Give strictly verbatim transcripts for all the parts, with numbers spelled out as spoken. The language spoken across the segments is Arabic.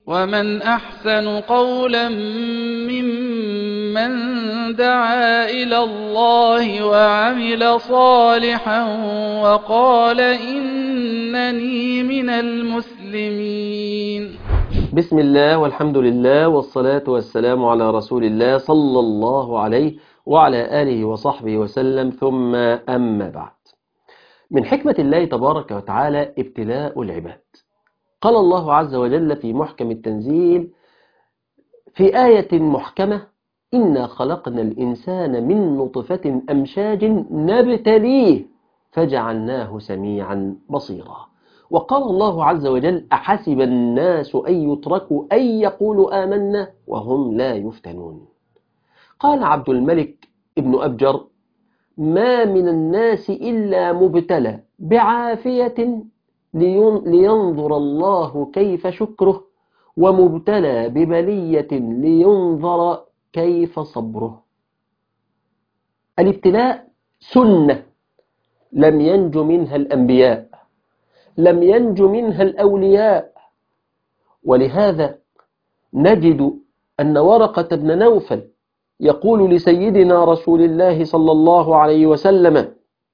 ومن أحسن قولا ممن دعا إلى الله وعمل صالحا وقال إنني من المسلمين. بسم الله والحمد لله والصلاة والسلام على رسول الله صلى الله عليه وعلى آله وصحبه وسلم، ثم أما بعد. من حكمة الله تبارك وتعالى ابتلاء العباد. قال الله عز وجل في محكم التنزيل في آية محكمة: إنا خلقنا الإنسان من نطفة أمشاج نبتليه فجعلناه سميعا بصيرا. وقال الله عز وجل: أحسب الناس أن يتركوا أن يقولوا آمنا وهم لا يفتنون. قال عبد الملك ابن أبجر: ما من الناس إلا مبتلى بعافية لينظر الله كيف شكره، ومبتلى ببلية لينظر كيف صبره. الابتلاء سنة لم ينج منها الأنبياء، لم ينج منها الأولياء. ولهذا نجد أن ورقة بن نوفل يقول لسيدنا رسول الله صلى الله عليه وسلم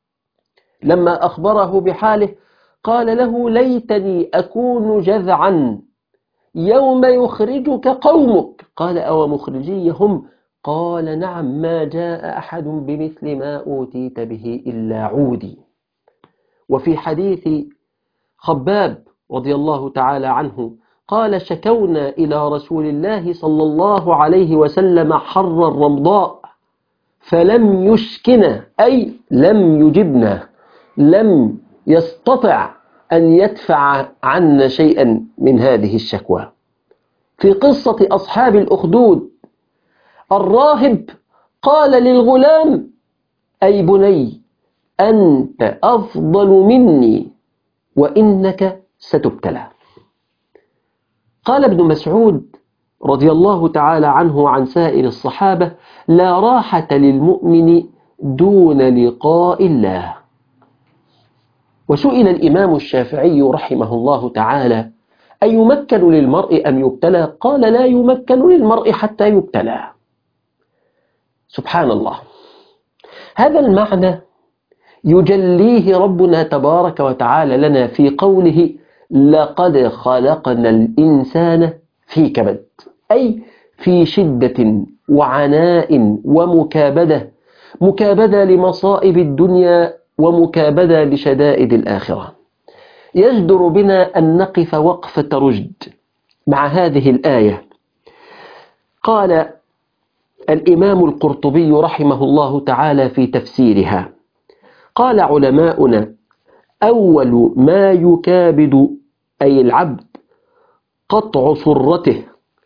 لما أخبره بحاله، قال له: ليتني أكون جذعا يوم يخرجك قومك. قال: أو مخرجي هم؟ قال: نعم، ما جاء أحد بمثل ما أوتيت به إلا عودي. وفي حديث خباب رضي الله تعالى عنه قال: شكونا إلى رسول الله صلى الله عليه وسلم حر الرمضاء فلم يشكنا، أي لم يجبنا، لم يستطع أن يدفع عنا شيئا من هذه الشكوى. في قصة أصحاب الأخدود الراهب قال للغلام: أي بني، أنت أفضل مني وإنك ستبتلى. قال ابن مسعود رضي الله تعالى عنه عن سائر الصحابة: لا راحة للمؤمن دون لقاء الله. وسئل الإمام الشافعي رحمه الله تعالى: أيمكن للمرء أن يبتلى؟ قال: لا يمكن للمرء حتى يبتلى. سبحان الله. هذا المعنى يجليه ربنا تبارك وتعالى لنا في قوله: لقد خلقنا الإنسان في كبد، أي في شدة وعناء ومكابدة، مكابدة لمصائب الدنيا ومكابدة لشدائد الآخرة. يجدر بنا أن نقف وقفة رشد مع هذه الآية. قال الإمام القرطبي رحمه الله تعالى في تفسيرها: قال علماؤنا: أول ما يكابد أي العبد قطع سرته،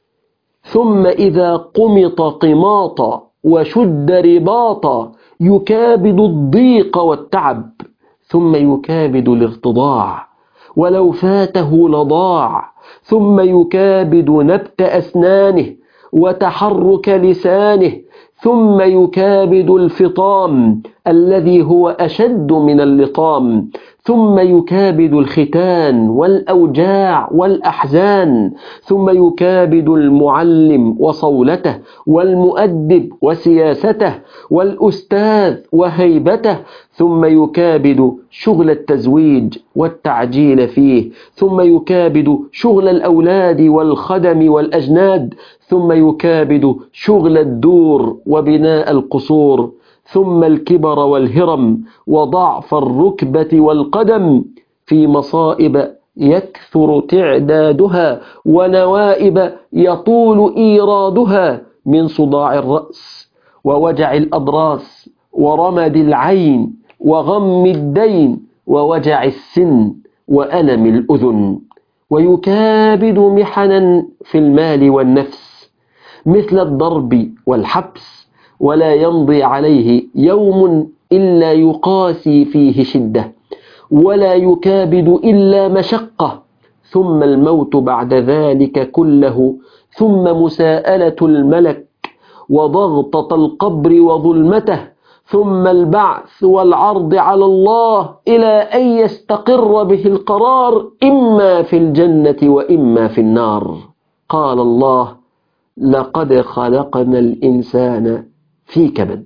ثم إذا قمط قماطا وشد رباطا يكابد الضيق والتعب، ثم يكابد الارتضاع ولو فاته لضاع، ثم يكابد نبت أسنانه وتحرك لسانه، ثم يكابد الفطام الذي هو أشد من اللطام، ثم يكابد الختان والأوجاع والأحزان، ثم يكابد المعلم وصولته والمؤدب وسياسته والأستاذ وهيبته، ثم يكابد شغل التزويج والتعجيل فيه، ثم يكابد شغل الأولاد والخدم والأجناد، ثم يكابد شغل الدور وبناء القصور، ثم الكبر والهرم وضعف الركبة والقدم، في مصائب يكثر تعدادها ونوائب يطول إيرادها، من صداع الرأس ووجع الأضراس ورمد العين وغم الدين ووجع السن وألم الأذن. ويكابد محنا في المال والنفس مثل الضرب والحبس، ولا يمضي عليه يوم إلا يقاسي فيه شدة، ولا يكابد إلا مشقة، ثم الموت بعد ذلك كله، ثم مساءلة الملك وضغطة القبر وظلمته، ثم البعث والعرض على الله إلى أن يستقر به القرار إما في الجنة وإما في النار. قال الله: لقد خلقنا الإنسان في كبد.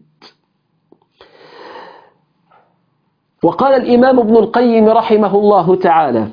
وقال الإمام ابن القيم رحمه الله تعالى: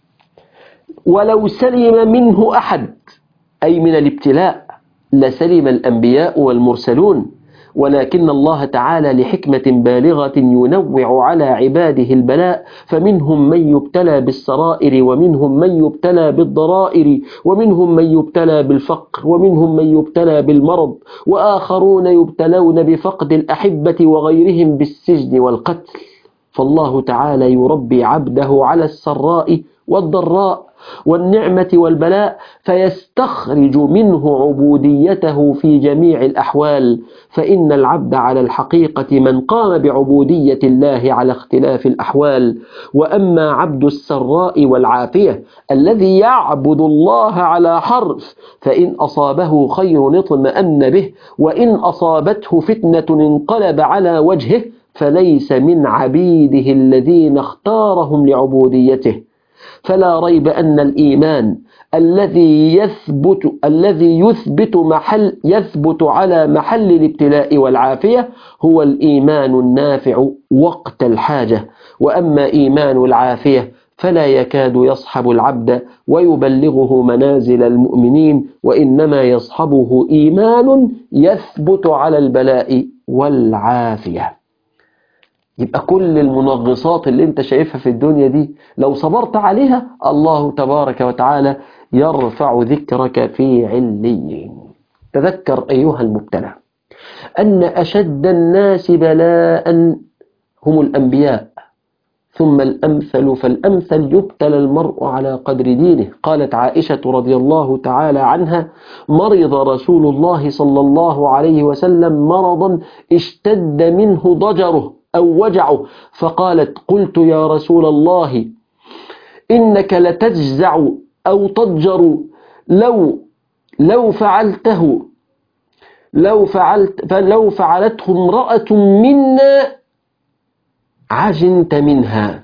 ولو سلم منه أحد، أي من الابتلاء، لسلم الأنبياء والمرسلون، ولكن الله تعالى لحكمة بالغة ينوع على عباده البلاء، فمنهم من يبتلى بالسرائر، ومنهم من يبتلى بالضرائر، ومنهم من يبتلى بالفقر، ومنهم من يبتلى بالمرض، وآخرون يبتلون بفقد الأحبة، وغيرهم بالسجن والقتل. فالله تعالى يربي عبده على السراء والضراء والنعمة والبلاء، فيستخرج منه عبوديته في جميع الأحوال. فإن العبد على الحقيقة من قام بعبودية الله على اختلاف الأحوال. وأما عبد السراء والعافية الذي يعبد الله على حرف، فإن أصابه خير اطمأن به، وإن أصابته فتنة انقلب على وجهه، فليس من عبيده الذين اختارهم لعبوديته. فلا ريب أن الإيمان الذي يثبت الذي يثبت محل يثبت على محل الابتلاء والعافية هو الإيمان النافع وقت الحاجة. وأما إيمان العافية فلا يكاد يصحب العبد ويبلغه منازل المؤمنين، وإنما يصحبه إيمان يثبت على البلاء والعافية. يبقى كل المنغصات اللي انت شايفها في الدنيا دي لو صبرت عليها، الله تبارك وتعالى يرفع ذكرك في عليين. تذكر أيها المبتلى أن أشد الناس بلاء هم الأنبياء، ثم الأمثل فالأمثل، يبتلى المرء على قدر دينه. قالت عائشة رضي الله تعالى عنها: مرض رسول الله صلى الله عليه وسلم مرضا اشتد منه ضجره أو وجعه، فقالت: قلت يا رسول الله إنك لتجزع أو تضجر، لو لو فعلته لو فعلت فلو فعلته امرأة منا عجنت منها.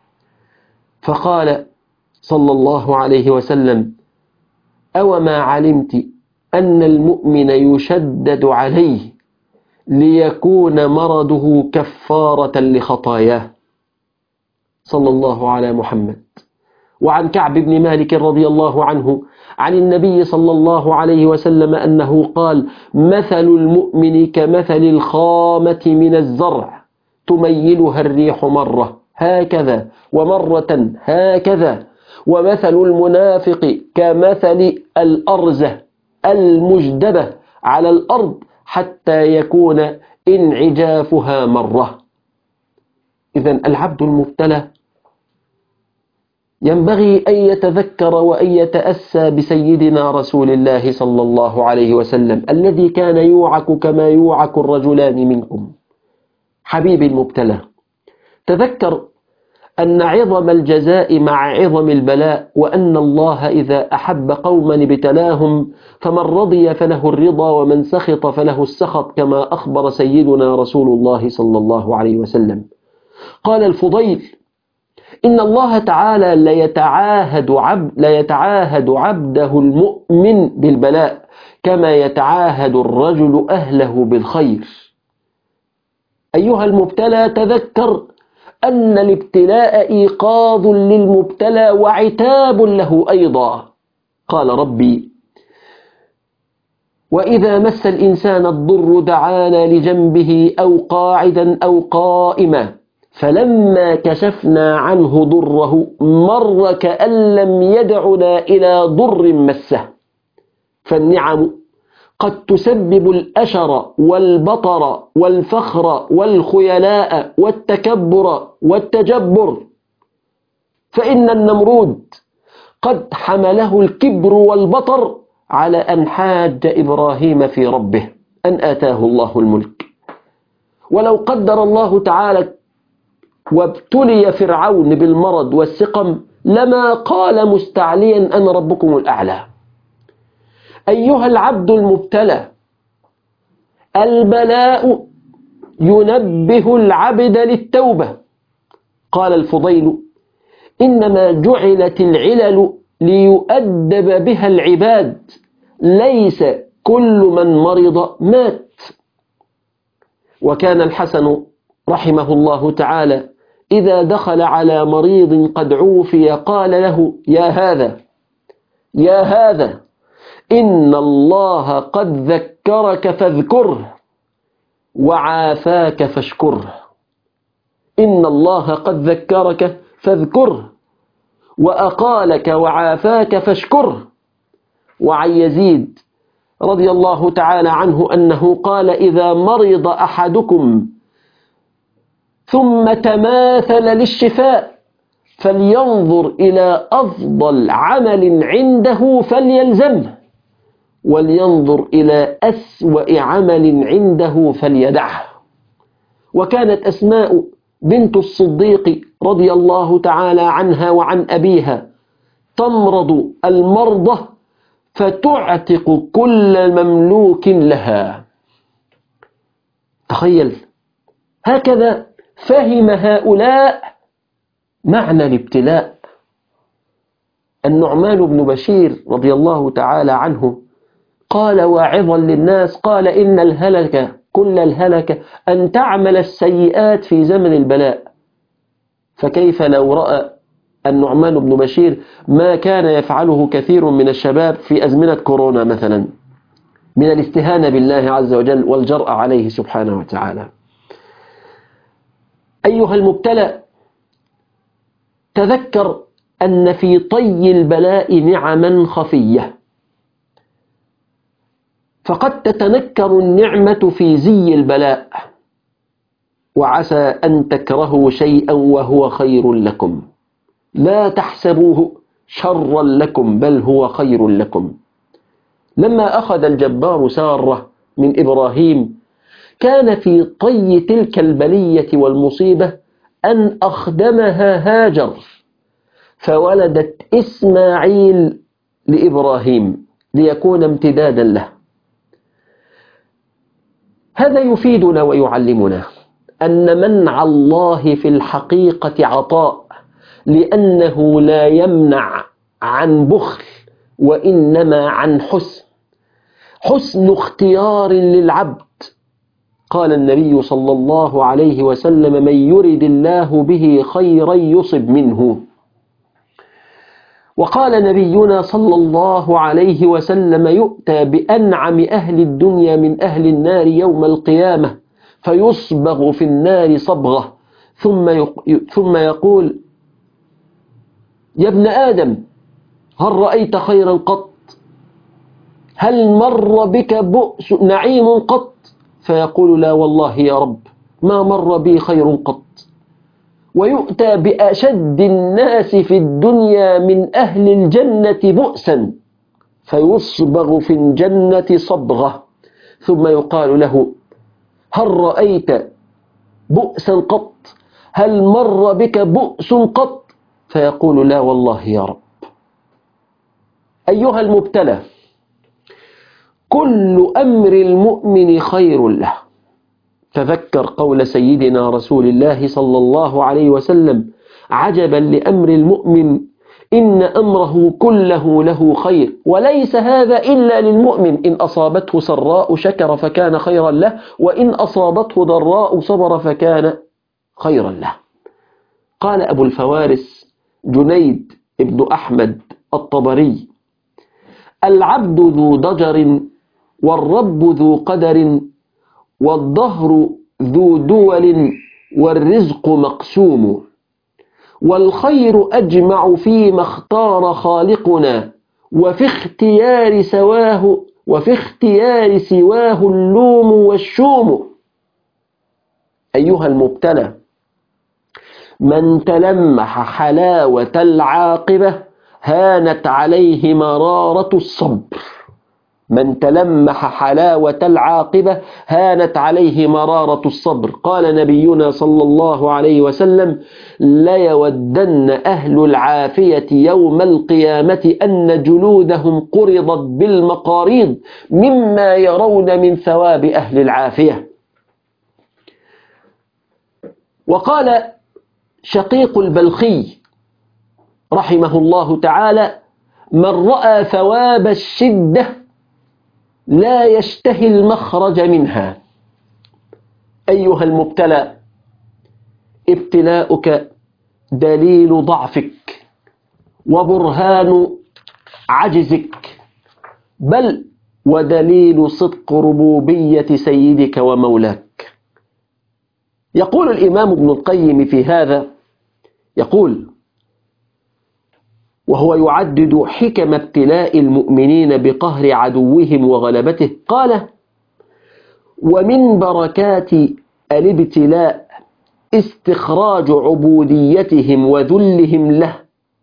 فقال صلى الله عليه وسلم: أوما علمت أن المؤمن يشدد عليه ليكون مرضه كفارة لخطاياه. صلى الله على محمد. وعن كعب بن مالك رضي الله عنه عن النبي صلى الله عليه وسلم أنه قال: مثل المؤمن كمثل الخامة من الزرع، تميلها الريح مرة هكذا ومرة هكذا، ومثل المنافق كمثل الأرزة المجدبة على الأرض حتى يكون انعجافها مرة. إذن العبد المبتلى ينبغي أن يتذكر وأن يتأسى بسيدنا رسول الله صلى الله عليه وسلم الذي كان يوعك كما يوعك الرجلان منكم. حبيبي المبتلى، تذكر أن عظم الجزاء مع عظم البلاء، وأن الله إذا أحب قوما ابتلاهم، فمن رضي فله الرضا ومن سخط فله السخط، كما أخبر سيدنا رسول الله صلى الله عليه وسلم. قال الفضيل: إن الله تعالى ليتعاهد, عبد ليتعاهد عبده المؤمن بالبلاء كما يتعاهد الرجل أهله بالخير. أيها المبتلى، تذكر أن الابتلاء إيقاظ للمبتلى وعتاب له أيضا. قال ربي: وإذا مس الإنسان الضر دعانا لجنبه أو قاعدا أو قائما، فلما كشفنا عنه ضره مر كأن لم يدعنا إلى ضر مسه. فالنعم قد تسبب الأشر والبطر والفخر والخيلاء والتكبر والتجبر، فإن النمرود قد حمله الكبر والبطر على أن حاج إبراهيم في ربه أن آتاه الله الملك. ولو قدر الله تعالى وابتلي فرعون بالمرض والسقم لما قال مستعليا: أنا ربكم الأعلى. أيها العبد المبتلى، البلاء ينبه العبد للتوبة. قال الفضيل: إنما جعلت العلل ليؤدب بها العباد ليس كل من مرض مات. وكان الحسن رحمه الله تعالى إذا دخل على مريض قد عوفي قال له: يا هذا يا هذا إن الله قد ذكرك فاذكره وعافاك فاشكره. إن الله قد ذكرك فاذكره وأقالك وعافاك فاشكره. وعن يزيد رضي الله تعالى عنه أنه قال: إذا مرض أحدكم ثم تماثل للشفاء فلينظر إلى أفضل عمل عنده فليلزمه، ولينظر إلى أسوأ عمل عنده فليدعه. وكانت أسماء بنت الصديق رضي الله تعالى عنها وعن أبيها تمرض المرضى فتعتق كل مملوك لها. تخيل، هكذا فهم هؤلاء معنى الابتلاء. النعمان بن بشير رضي الله تعالى عنه قال واعظا للناس، قال: إن الهلك كل الهلك أن تعمل السيئات في زمن البلاء. فكيف لو رأى النعمان بن بشير ما كان يفعله كثير من الشباب في أزمنة كورونا مثلا من الاستهانة بالله عز وجل والجرأة عليه سبحانه وتعالى. أيها المبتلى، تذكر أن في طي البلاء نعما خفية، فقد تتنكر النعمة في زي البلاء، وعسى أن تكرهوا شيئا وهو خير لكم، لا تحسبوه شرا لكم بل هو خير لكم. لما أخذ الجبار سارة من إبراهيم كان في طي تلك البلية والمصيبة أن أخدمها هاجر فولدت إسماعيل لإبراهيم ليكون امتدادا له. هذا يفيدنا ويعلمنا أن منع الله في الحقيقة عطاء، لأنه لا يمنع عن بخل وإنما عن حسن حسن اختيار للعبد. قال النبي صلى الله عليه وسلم: من يرد الله به خيرا يصب منه. وقال نبينا صلى الله عليه وسلم: يؤتى بأنعم أهل الدنيا من أهل النار يوم القيامة فيصبغ في النار صبغة ثم ثم يقول: يا ابن آدم هل رأيت خيرا قط؟ هل مر بك بؤس نعيم قط؟ فيقول: لا والله يا رب ما مر بي خير قط. ويؤتى بأشد الناس في الدنيا من أهل الجنة بؤسا فيصبغ في الجنة صبغة ثم يقال له: هل رأيت بؤسا قط؟ هل مر بك بؤس قط؟ فيقول: لا والله يا رب. أيها المبتلى، كل أمر المؤمن خير له. تذكر قول سيدنا رسول الله صلى الله عليه وسلم: عجبا لأمر المؤمن إن أمره كله له خير، وليس هذا إلا للمؤمن، إن أصابته سراء شكر فكان خيرا له، وإن أصابته ضراء صبر فكان خيرا له. قال أبو الفوارس جنيد ابن أحمد الطبري: العبد ذو ضجر والرب ذو قدر والظهر ذو دول والرزق مقسوم، والخير أجمع فيما اختار خالقنا، وفي اختيار سواه وفي اختيار سواه اللوم والشوم. أيها المبتلى، من تلمح حلاوة العاقبة هانت عليه مرارة الصبر. من تلمح حلاوة العاقبة هانت عليه مرارة الصبر. قال نبينا صلى الله عليه وسلم: ليودن أهل العافية يوم القيامة أن جلودهم قرضت بالمقاريض مما يرون من ثواب أهل العافية. وقال شقيق البلخي رحمه الله تعالى: من رأى ثواب الشدة لا يشتهي المخرج منها. أيها المبتلى، ابتلاؤك دليل ضعفك وبرهان عجزك، بل ودليل صدق ربوبية سيدك ومولاك. يقول الإمام ابن القيم في هذا، يقول: وهو يعدد حكم ابتلاء المؤمنين بقهر عدوهم وغلبته، قال: ومن بركات الابتلاء استخراج عبوديتهم وذلهم له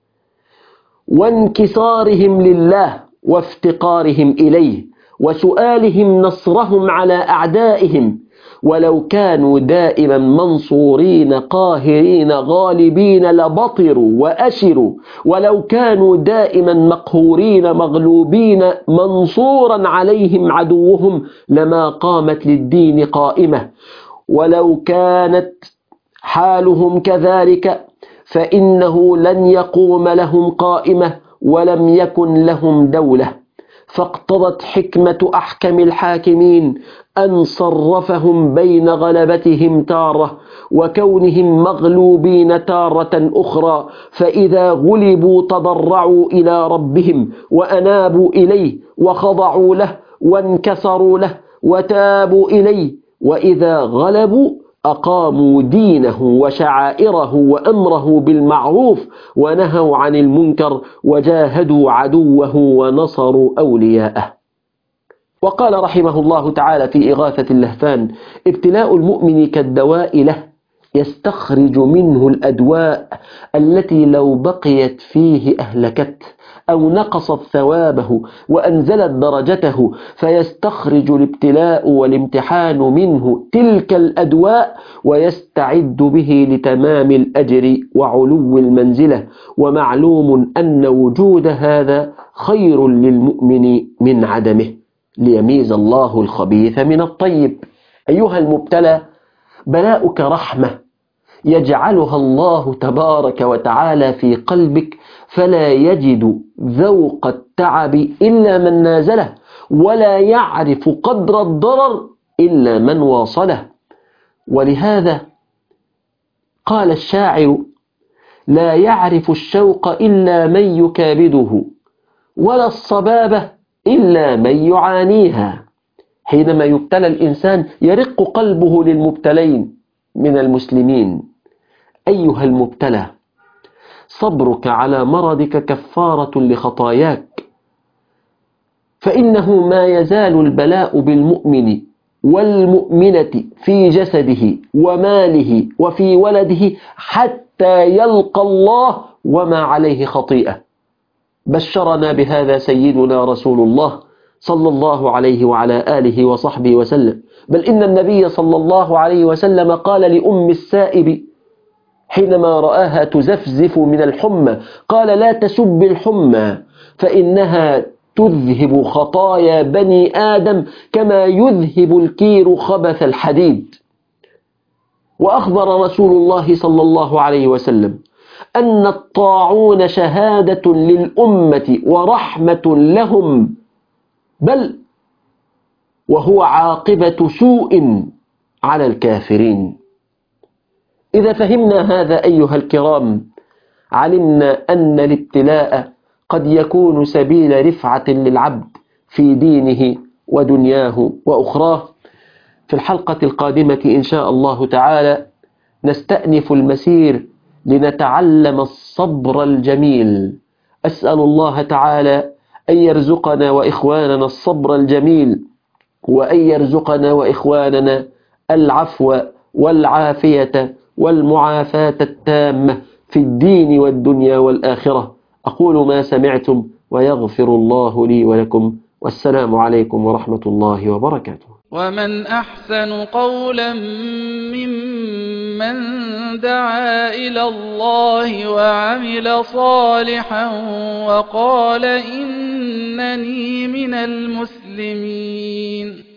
وانكسارهم لله وافتقارهم إليه وسؤالهم نصرهم على أعدائهم، ولو كانوا دائما منصورين قاهرين غالبين لبطروا وأشروا، ولو كانوا دائما مقهورين مغلوبين منصورا عليهم عدوهم لما قامت للدين قائمة، ولو كانت حالهم كذلك فإنه لن يقوم لهم قائمة ولم يكن لهم دولة. فاقتضت حكمة أحكم الحاكمين أن صرفهم بين غلبتهم تارة وكونهم مغلوبين تارة أخرى، فإذا غلبوا تضرعوا إلى ربهم وأنابوا إليه وخضعوا له وانكسروا له وتابوا إليه، وإذا غلبوا أقاموا دينه وشعائره وأمره بالمعروف ونهوا عن المنكر وجاهدوا عدوه ونصروا أولياءه. وقال رحمه الله تعالى في إغاثة اللهفان: ابتلاء المؤمن كالدواء له، يستخرج منه الأدواء التي لو بقيت فيه أهلكته أو نقصت ثوابه وأنزلت درجته، فيستخرج الابتلاء والامتحان منه تلك الأدواء ويستعد به لتمام الأجر وعلو المنزلة. ومعلوم أن وجود هذا خير للمؤمن من عدمه، ليميز الله الخبيث من الطيب. أيها المبتلى، بلاؤك رحمة يجعلها الله تبارك وتعالى في قلبك، فلا يجد ذوق التعب إلا من نازله، ولا يعرف قدر الضرر إلا من واصله. ولهذا قال الشاعر: لا يعرف الشوق إلا من يكابده، ولا الصبابة إلا من يعانيها. حينما يبتلى الإنسان يرق قلبه للمبتلين من المسلمين. أيها المبتلى، صبرك على مرضك كفارة لخطاياك، فإنه ما يزال البلاء بالمؤمن والمؤمنة في جسده وماله وفي ولده حتى يلقى الله وما عليه خطيئة. بشرنا بهذا سيدنا رسول الله صلى الله عليه وعلى آله وصحبه وسلم، بل إن النبي صلى الله عليه وسلم قال لأم السائب حينما رآها تزفزف من الحمى، قال: لا تسب الحمى فإنها تذهب خطايا بني آدم كما يذهب الكير خبث الحديد. وأخبر رسول الله صلى الله عليه وسلم أن الطاعون شهادة للأمة ورحمة لهم، بل وهو عاقبة سوء على الكافرين. إذا فهمنا هذا أيها الكرام، علمنا أن الابتلاء قد يكون سبيل رفعة للعبد في دينه ودنياه وأخراه. في الحلقة القادمة إن شاء الله تعالى نستأنف المسير لنتعلم الصبر الجميل. أسأل الله تعالى أن يرزقنا وإخواننا الصبر الجميل، وأن يرزقنا وإخواننا العفو والعافية والمعافاة التامة في الدين والدنيا والآخرة. أقول ما سمعتم ويغفر الله لي ولكم، والسلام عليكم ورحمة الله وبركاته. ومن أحسن قولا ممن دعا إلى الله وعمل صالحا وقال إنني من المسلمين.